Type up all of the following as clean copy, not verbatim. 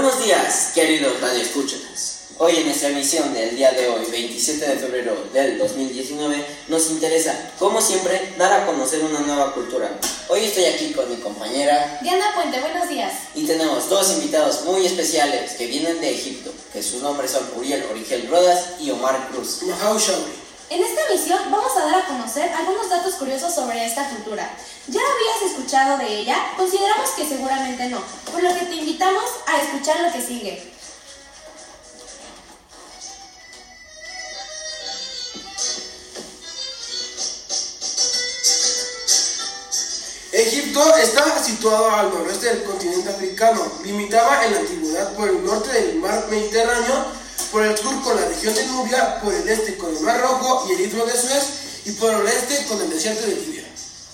Buenos días, queridos radioescuchas. Hoy en nuestra emisión del día de hoy, 27 de febrero del 2019, nos interesa, como siempre, dar a conocer una nueva cultura. Hoy estoy aquí con mi compañera Diana Puente, buenos días. Y tenemos dos invitados muy especiales que vienen de Egipto, que sus nombres son Uriel Origel Rodas y Omar Cruz. En esta emisión vamos a dar a conocer algunos datos curiosos sobre esta cultura. ¿Ya habías escuchado de ella? Consideramos que seguramente no, por lo que te invitamos a escuchar lo que sigue. Egipto está situado al noroeste del continente africano. Limitaba en la antigüedad por el norte del mar Mediterráneo, por el sur con la región de Nubia, por el este con el mar Rojo y el istmo de Suez, y por el oeste con el desierto de Libia.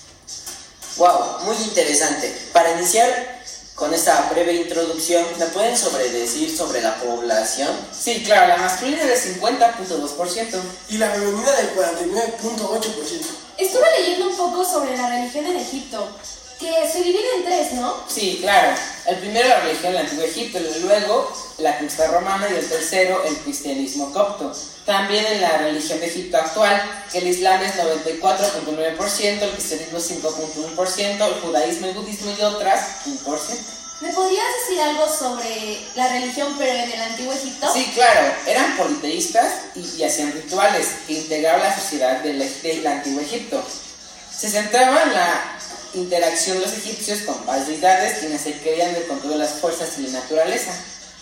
Wow, muy interesante. Para iniciar con esta breve introducción, ¿me pueden decir sobre la población? Sí, claro, la masculina es del 50.2% y la femenina del 49.8%. Estuve leyendo un poco sobre la religión en Egipto, que se divide en tres, ¿no? Sí, claro. El primero la religión del Antiguo Egipto, luego la cultura romana y el tercero el cristianismo copto. También en la religión de Egipto actual, que el Islam es 94.9%, el cristianismo 5.1%, el judaísmo y budismo y otras 1%. ¿Me podrías decir algo sobre la religión pero en el Antiguo Egipto? Sí, claro. Eran politeístas y hacían rituales que integraban la sociedad del Antiguo Egipto. Se centraba en la interacción de los egipcios con varias deidades quienes se creían del control de las fuerzas y la naturaleza.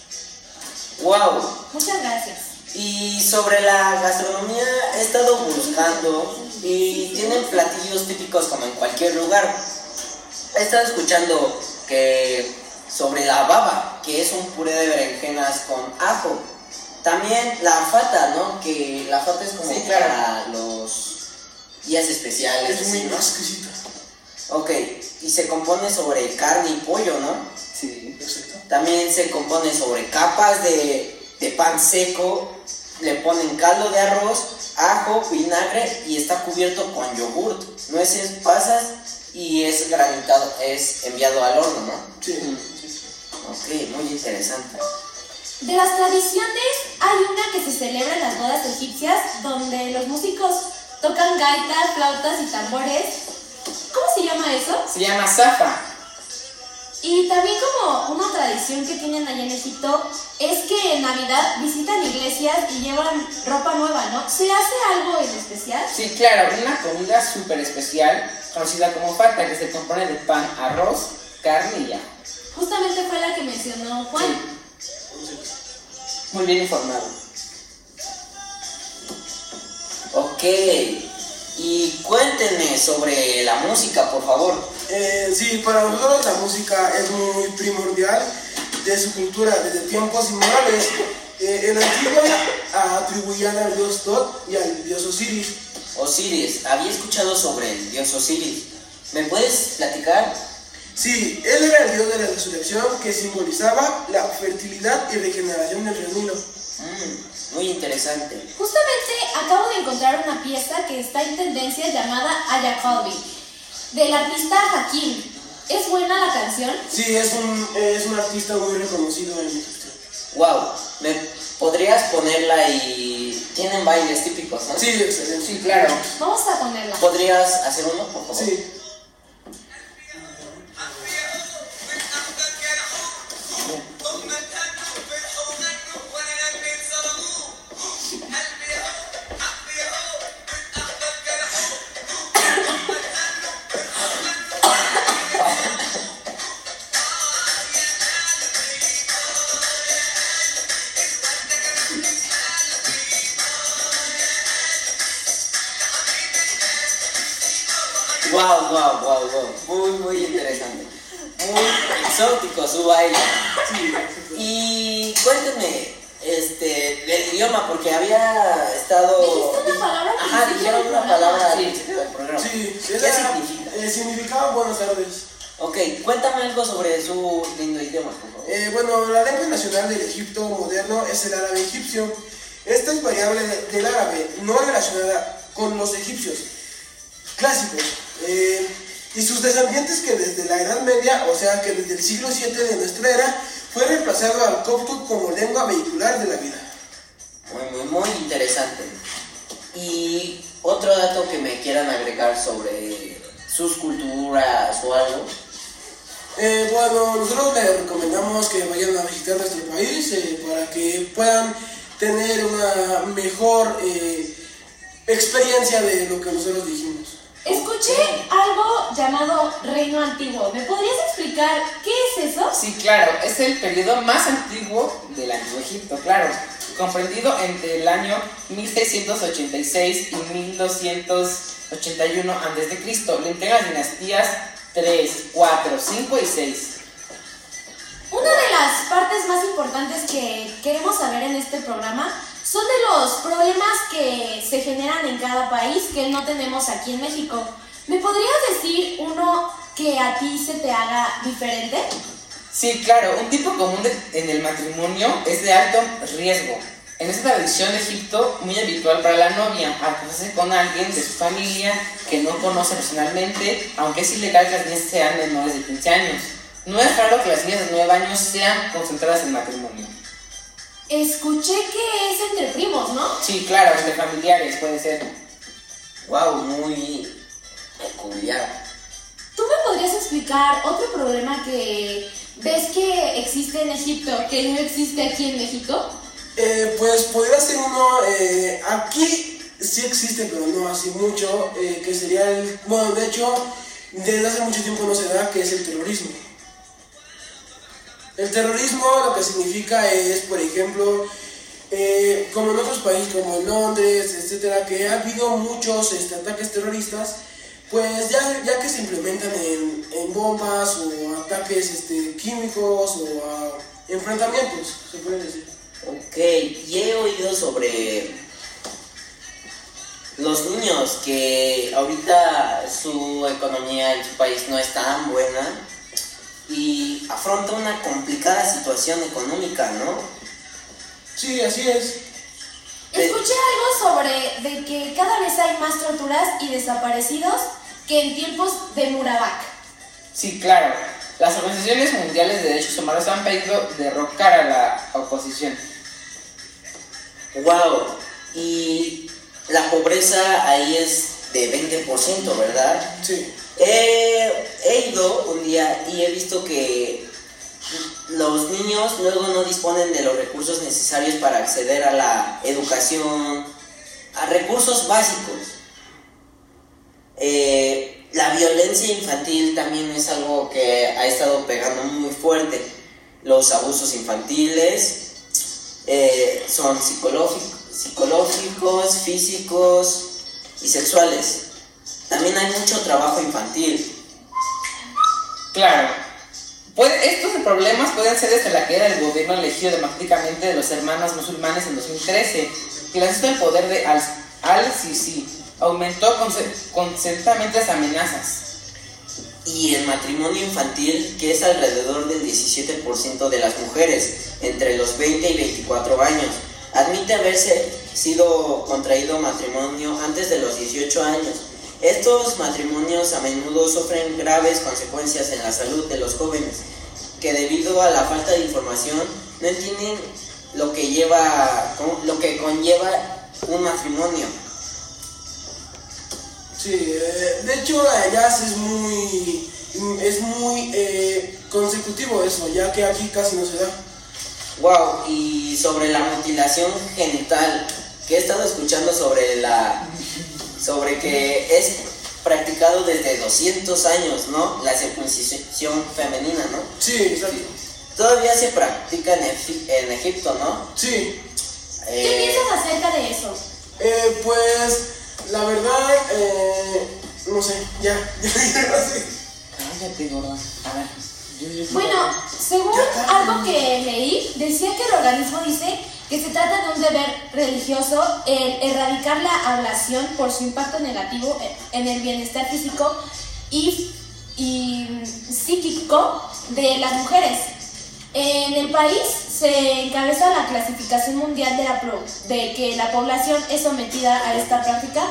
¡Wow! Muchas gracias. Y sobre la gastronomía he estado buscando y tienen platillos típicos como en cualquier lugar. He estado escuchando sobre la baba, que es un puré de berenjenas con ajo. También la fata, ¿no? Que la fata es como para los días especiales. Es muy exquisita. Ok, y se compone sobre carne y pollo, ¿no? Sí, perfecto. También se compone sobre capas de pan seco, le ponen caldo de arroz, ajo, vinagre y está cubierto con yogurt, nueces, pasas y es granitado, es enviado al horno, ¿no? Sí. Ok, muy interesante. De las tradiciones, hay una que se celebra en las bodas egipcias, donde los músicos tocan gaitas, flautas y tambores. ¿Cómo se llama eso? Se llama Safa. Y también como una tradición que tienen allá en Egipto es que en Navidad visitan iglesias y llevan ropa nueva, ¿no? ¿Se hace algo en especial? Sí, claro, una comida súper especial conocida como fata, que se compone de pan, arroz, carne y ajo. Justamente fue la que mencionó Juan. Sí. Muy bien informado. Ok, y cuéntenme sobre la música, por favor. Sí, para nosotros la música es muy primordial de su cultura desde tiempos inmemoriales. En la antigua atribuían al dios Tot y al dios Osiris. Osiris, había escuchado sobre el dios Osiris. ¿Me puedes platicar? Sí, él era el dios de la resurrección que simbolizaba la fertilidad y regeneración del Río Nilo. Muy interesante. Justamente acabo de encontrar una pieza que está en tendencia llamada Ayacolbi, del artista Hakim. ¿Es buena la canción? Sí, es un artista muy reconocido en la industria. Wow, ¿me podrías ponerla y tienen bailes típicos, no? Sí, excelente. Sí, claro. Vamos a ponerla. ¿Podrías hacer uno, por favor? Sí. Wow. Muy interesante. Muy exótico su baile. Sí. Y cuéntenme, del idioma, porque había estado... ¿Dijiste una palabra? Ajá, dijeron una palabra Sí. al principio del programa. Sí, ¿Qué significa? Significaba buenas tardes. Ok, cuéntame algo sobre su lindo idioma, por favor. Bueno, la lengua nacional del Egipto moderno es el árabe egipcio. Esta es variable del árabe, no relacionada con los egipcios clásicos. Y sus descendientes que desde la Edad Media, o sea que desde el siglo VII de nuestra era, fue reemplazado al copto como lengua vehicular de la vida. Muy interesante. Y otro dato que me quieran agregar sobre sus culturas o algo. Bueno, nosotros les recomendamos que vayan a visitar nuestro país para que puedan tener una mejor experiencia de lo que nosotros dijimos. Escuché algo llamado Reino Antiguo. ¿Me podrías explicar qué es eso? Sí, claro, es el periodo más antiguo del Antiguo Egipto, claro, comprendido entre el año 1686 y 1281 a.C. Le integra las dinastías 3, 4, 5 y 6. Una de las partes más importantes que queremos saber en este programa son de los problemas que se generan en cada país que no tenemos aquí en México. ¿Me podrías decir uno que a ti se te haga diferente? Sí, claro, un tipo común en el matrimonio es de alto riesgo. En esta tradición de Egipto, muy habitual para la novia, casarse con alguien de su familia que no conoce personalmente, aunque es ilegal que las niñas sean menores de 15 años. No es raro que las niñas de 9 años sean concentradas en matrimonio. Escuché que es entre primos, ¿no? Sí, claro, entre familiares puede ser. Wow, muy peculiar. ¿Tú me podrías explicar otro problema que ves que existe en Egipto, que no existe aquí en México? Pues podría ser uno, aquí sí existe, pero no así mucho, que sería bueno, de hecho, desde hace mucho tiempo no se da, que es el terrorismo. El terrorismo lo que significa es, por ejemplo, como en otros países como en Londres, etcétera, que ha habido muchos ataques terroristas, pues ya que se implementan en bombas o ataques químicos o enfrentamientos, se puede decir. Ok, y he oído sobre los niños que ahorita su economía en su país no es tan buena y afronta una complicada situación económica, ¿no? Sí, así es. Escuché algo sobre de que cada vez hay más torturas y desaparecidos que en tiempos de Mubarak. Sí, claro. Las organizaciones mundiales de derechos humanos han pedido derrocar a la oposición. Wow, y la pobreza ahí es de 20%, ¿verdad? Sí. He ido un día y he visto que los niños luego no disponen de los recursos necesarios para acceder a la educación, a recursos básicos. La violencia infantil también es algo que ha estado pegando muy fuerte. Los abusos infantiles son psicológicos, físicos y sexuales. También hay mucho trabajo infantil. Claro. Estos problemas pueden ser desde la caída del gobierno elegido democráticamente de los hermanos musulmanes en 2013, que la el poder de Al-Sisi aumentó constantemente las amenazas. Y el matrimonio infantil, que es alrededor del 17% de las mujeres entre los 20 y 24 años, admite haberse sido contraído matrimonio antes de los 18 años. Estos matrimonios a menudo sufren graves consecuencias en la salud de los jóvenes, que debido a la falta de información no entienden lo que conlleva un matrimonio. Sí, de hecho allá es muy consecutivo eso, ya que aquí casi no se da. Wow, y sobre la mutilación genital, que he estado escuchando sobre que es practicado desde 200 años, ¿no? La circuncisión femenina, ¿no? Sí, exacto. Todavía se practica en Egipto, ¿no? Sí. ¿Qué piensas acerca de eso? Pues la verdad, no sé, ya así. Cállate, gorda. A ver. Bueno, según algo que leí, decía que el organismo dice que se trata de un deber religioso el erradicar la ablación por su impacto negativo en el bienestar físico y psíquico de las mujeres. En el país se encabeza la clasificación mundial de que la población es sometida a esta práctica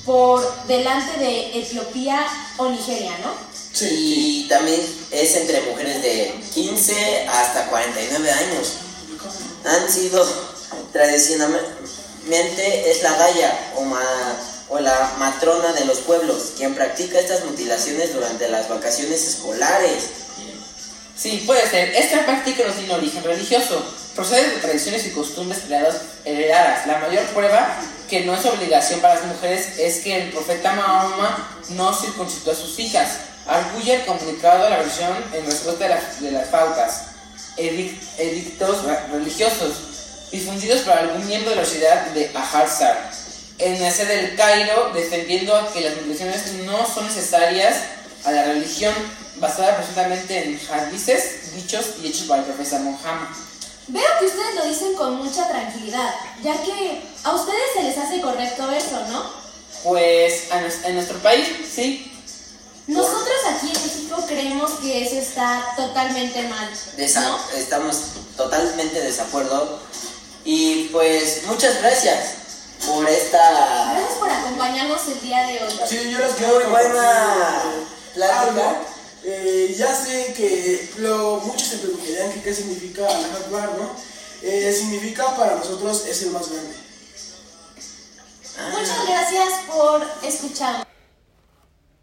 por delante de Etiopía o Nigeria, ¿no? Sí. Y también es entre mujeres de 15 hasta 49 años. Han sido tradicionalmente es la Daya o la matrona de los pueblos quien practica estas mutilaciones durante las vacaciones escolares. Sí, puede ser. Esta práctica no tiene origen religioso, procede de tradiciones y costumbres heredadas. La mayor prueba que no es obligación para las mujeres es que el profeta Mahoma no circuncidó a sus hijas. Arguye el comunicado de la versión en respuesta de las pautas, edictos religiosos difundidos por algún miembro de la sociedad de Al-Azhar en la sede del Cairo, defendiendo que las mutilaciones no son necesarias a la religión, basada presuntamente en hadices, dichos y hechos por el profeta Muhammad. Veo que ustedes lo dicen con mucha tranquilidad, ya que a ustedes se les hace correcto eso, ¿no? Pues en nuestro país, sí. Nosotros aquí en México creemos que eso está totalmente mal, ¿no? Estamos totalmente de desacuerdo. Y pues muchas gracias por esta... Gracias por acompañarnos el día de hoy. Sí, yo les Muy buena plática. algo. Ya sé que muchos se preguntarían qué significa Allahu Akbar, ¿no? Significa para nosotros es el más grande. Muchas gracias por escucharnos.